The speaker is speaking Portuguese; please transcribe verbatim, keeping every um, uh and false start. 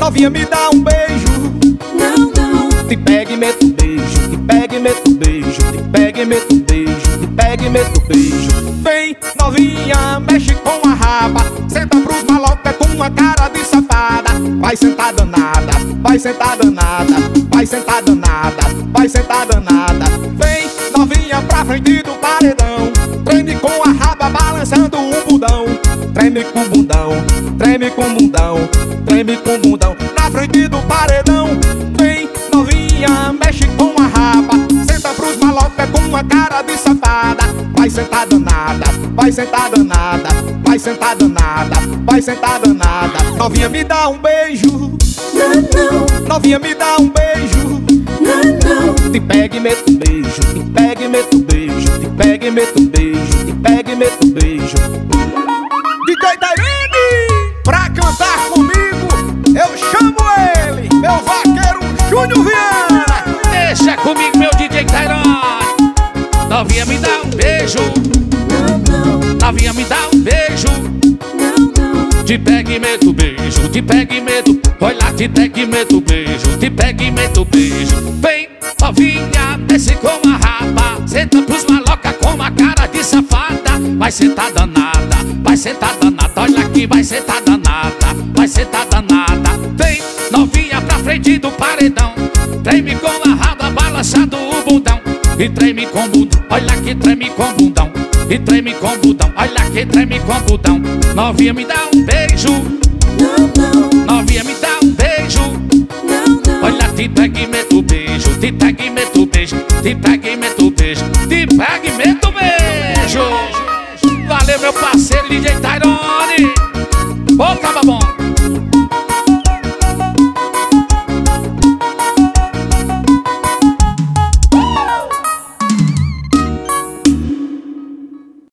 Novinha, me dá um beijo. Não, não. Te pega e meto beijo, te pega e meto beijo, te pega e meto beijo, te pega e meto beijo. Vem, novinha, mexe com a raba, senta pros maloca com uma cara de safada. Vai sentar danada, vai sentar danada, vai sentar danada, vai sentar danada. Vem, novinha, pra frente do paredão, treme com a raba balançando o bundão. Treme com o bundão, treme com o bundão, treme com o bundão. Na frente do paredão, vem, novinha, mexe com a raba, senta pros maloca com uma cara de safada. Vai sentar danada, vai sentar danada, vai sentar danada, vai sentar danada. Novinha, me dá um beijo. Não, não. Novinha, me dá um beijo. Não, não. Te pega e meto beijo, te pega e meto beijo, te pega e meto beijo, te pega e meto beijo. D J Tairone, pra cantar comigo, eu chamo ele, meu vaqueiro Júnior Viana. Deixa comigo, meu D J Tairone. Novinha, me dá um beijo. Não, não. Novinha, me dá um beijo. Não, não. Te pega e meto beijo, te pega e meto. Olha, te pega e meto beijo, te pega e meto beijo. Vem, novinha, desce com a raba, senta pros maloca com uma cara de safada. Vai sentar danada, vai sentar danada. Olha aqui, vai sentar danada, vai sentar danada. Vem, novinha, pra frente do paredão, treme com a raba balançando o bundão. E treme com o bundão, olha aqui, treme com o bundão. E treme com o bundão, olha aqui, treme com o bundão. Novinha, me dá um beijo. Não, não. Novinha, me dá um beijo. Não, não. Olha, te pega e meto beijo, te pega e meto beijo, te pega e meto beijo, te pega e meto beijo. Valeu, meu parceiro D J Tairone. Ô, caba bom.